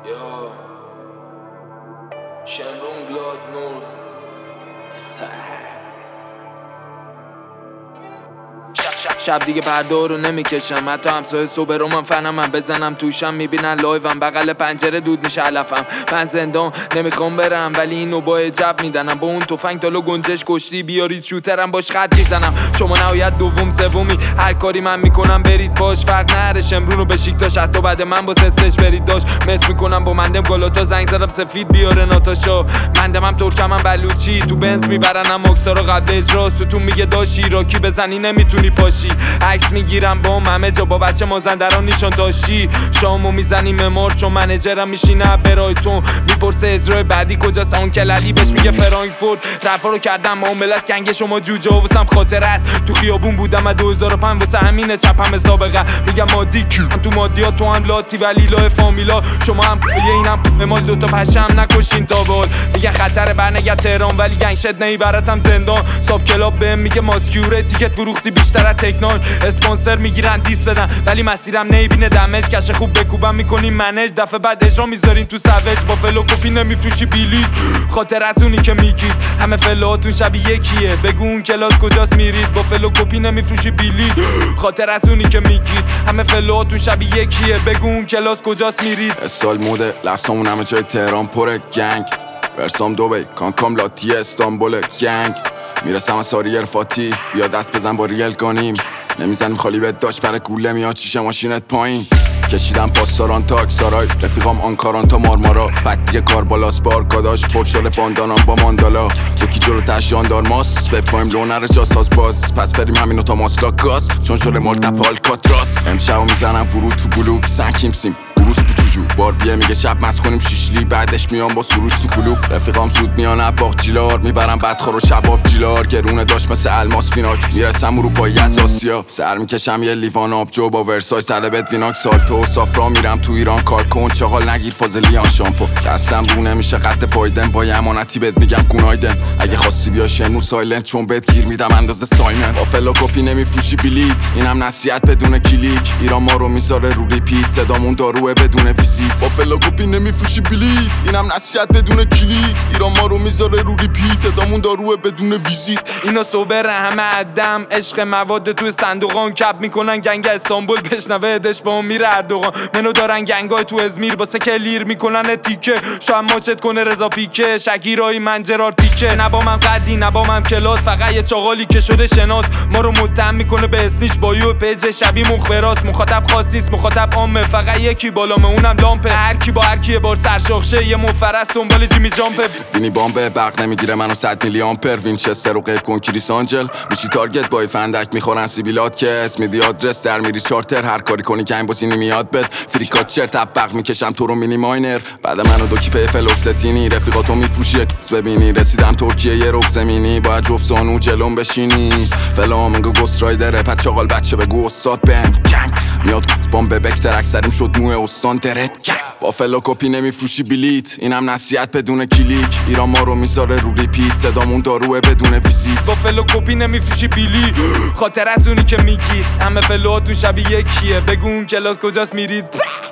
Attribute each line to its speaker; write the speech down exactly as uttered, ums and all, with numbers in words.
Speaker 1: Yo, Shenron Blood North. شب دیگه پرده رو نمیکشم، حتی همسایه صبح رو من فنم من بزنم توشم میبینن لایوم بغل پنجره دود میشه علفم. من زندان نمیخوام برم ولی اینو با جب میدنم، با اون تفنگ تالو گنجش کشتی بیارید شوترم باش خط میزنم. شما نهایت دوم سومی هر کاری من میکنم برید باش، فرق نره شمرون رو بشیک تا حتی بعد من با سستش برید داش مت میکنم با مندم گالاتا زنگ زدم سفید بیاره ناتاشا. مندم هم ترکم هم بلوچی تو بنز میبرنم اکسا رو قبل اجرا ستون میگه داشی راکی بزنی نمیتونی پاشی. عکس میگیرم با همه جا با بچه مازندران نیشان داشتی شامو میزنی ممار چون منیجرم میشینه برایتون میپرسه اجرای بعدی کجاست اون کلالی بهش میگه فرانکفورت. رفا رو کردم معامله است گنگ شما جوجه واسم خاطر است تو خیابون بودم از دو هزار و پنج واسه همینه چپم سابقه میگم مادی من تو مادیات تو هم لاتی ولی لای فامیلا شما هم یه اینم مال دوتا پشم نکشین تا بال میگن خطر برنگه تهران ولی گنگ شد نمیبرتم زندان. ساب کلاب بهم میگه ماسکیوره تیکت فروختی بیشتر از تکنان اسپانسر میگیرن دیس بدن ولی مسیرم نمیبینه دمج کش خوب بکوبم میکنیم منج دفعه بعد اجرا میذارین تو سوج با فلو کپی نمیفروشی بیلی خاطر از اونی که میگید همه فلوهاتون شبیه یکیه بگو اون کلاس کجاست میرید با فلو کپی نمیفروشی بیلی خاطر از اونی که میگید همه فلوهاتون شبیه یکیه بگو اون کلاس کجاست میرید.
Speaker 2: سال موده لفظامون همه جای تهران پره گنگ برسام دوبی کانکام لاتی استانبول گنگ میرسم از ساری ارفاتی بیا دست بزن با ریل کنیم نمیزنیم خالی بهت داشت برای گوله میاد شیشه ماشینت پایین کشیدم پاساران تا اکسارای رفیقام آنکاران تا مارمارا بعد دیگه کار بالاست بارکاداش پرشال باندانام با ماندالا دوکی جلو تشیان دار ماس به پایم لونر جاساز باز پس بریم همینو تا ماسلا گاز چون شده مالتپال کاتراس امشبو میزنم فرود تو گلوب سنکیم سیم بروس تو چوجو بار بیه میگه شب مس کنیم شیشلی بعدش میام با سروش تو کلوب رفیقام زود میان اباق جیلار میبرم بدخور و شباف جیلار گرونه داشت مثل الماس فیناک میرسم اروپایی از آسیا سر میکشم یه لیوان آبجو با ورسای سلبت ویناک سالتو صافرا میرم تو ایران کار کن چاقال نگیر فاضلیان شامپو دستم رو نمیشه قد پایدن با یه امانتی بهت میگم گونایدن اگه خواستی بیا شمرو سایلنت چون بهت گیر میدم اندازه سایمن با فلو کپی نمیفروشی بلیت اینم نصیحت بدون کلیک ایران ما رو میذاره رو ریپیت صدامون داروه بدون ویزیت با فلو کپی نمیفروشی بلیت اینم نصیحت بدون کلیک ایران ما رو میذاره رو ریپیت صدامون داروه بدون ویزیت.
Speaker 1: اینا صبر همه عدم عشق مواد تو صندوقان کپ میکنن گنگ استانبول بشنوه دش با میره اردوغان منو دارن گنگای تو ازمیر واسه کلیر میکنن تیکه شاید ماچت کنه رضا پیکه شگیرای من جرار پیکه نه با من قدی نه با من کلاس فقط یه چاغالی که شده شناس ما رو متهم میکنه به اسنیش با یو پیج شبی مخبراست مخاطب خاص نیست مخاطب عامه فقط یکی بالامه اونم لامپه هر کی با هر کی بار سرشاخشه یه مفرس دنبال جیمی جامپ
Speaker 2: وینی بامب برق نمیگیره منو صد میلی آمپر وینچستر و غیب کن کریس آنجل میشی تارگت بای فندک میخورن سیبیلات که اسم میدی آدرس در میری چارتر هر کاری کنی که این بازی نمیاد بد فریکات چرت برق میکشم تو رو مینی ماینر بعد منو دو کی پی فلوکستینی رفیقاتو میفروشی ببینی رسیدم ترکیه یه رک زمینی باید جفت زانو جلوم بشینی فلامنگو گوست رایدره پد چاقال بچه بگو استاد بهم گنگ میاد بامب بکتر اکثریم شد موه استان درت گنگ با فلو کپی نمیفروشی بلیت اینم نصیحت بدون کلیک ایران ما رو میذاره رو ریپیت صدامون داروه بدون ویزیت
Speaker 1: با فلو کپی نمیفروشی بیلی خاطر از اونی که میگید همه فلوهاتون شبیه یکیه بگو اون کلاس کجاست میرید.